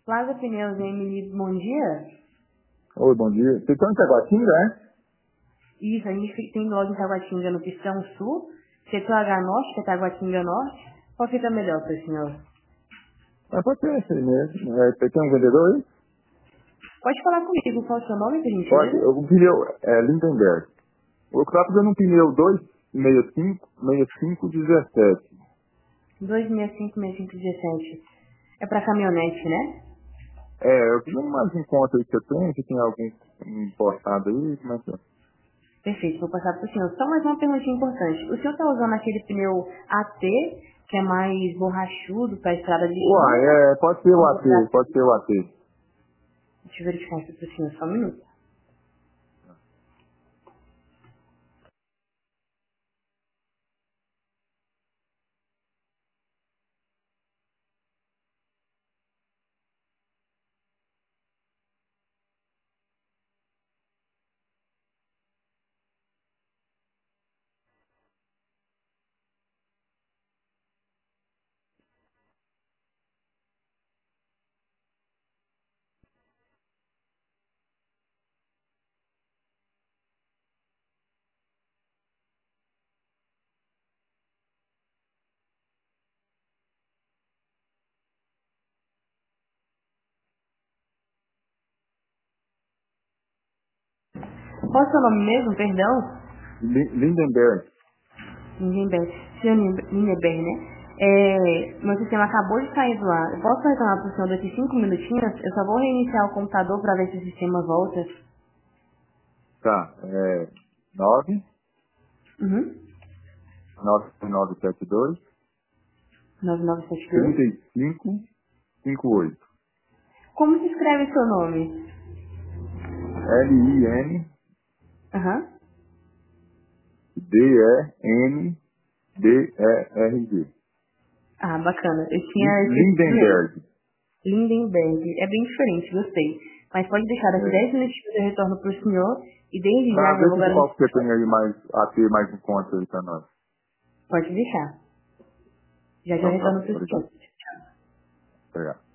Plaza Pneus, Emily, bom dia. Oi, bom dia. Vocês estão em Taguatinga, é? Isso, a gente tem loja em Taguatinga no Pistão Sul, setor H Norte, que é Taguatinga Norte. Qual fica melhor para o senhor? Pode ser esse aí mesmo. Você tem um vendedor aí? Pode falar comigo, qual é o seu nome, por Pode. gentileza? O pneu é Lindenberg. Eu estava fazendo um pneu 265-65-17. 265-6517. É para caminhonete, né? Eu queria mais em conta aí que você tem, se tem algum importado aí, como é que é? Perfeito, vou passar para o senhor. Só mais uma perguntinha importante. O senhor está usando aquele pneu AT, que é mais borrachudo para a estrada de rua? Pode ser o AT, pode ser o AT. Deixa eu verificar isso para o senhor, só um minuto. Qual é o seu nome mesmo, perdão? Lindenberg. Lindenberg. Senhor Lindenberg, né? Meu sistema acabou de sair do ar. Eu posso retornar para o senhor daqui 5 minutinhos? Eu só vou reiniciar o computador para ver se o sistema volta. Tá, 9 Uhum. 9972 9972. 3558. Como se escreve seu nome? Aham. Lindenberg. Ah, bacana. Eu tinha escrito Lindenberg. Lindenberg. É bem diferente, gostei. Mas pode deixar daqui 10 minutinhos eu retorno para o senhor e desde Tá, já eu vê vou se qual garantir. que você tem aí mais, a ter mais em conta aí pra nós. Pode deixar. Já Então tá, retorno para o obrigado. senhor. Tchau. Obrigado.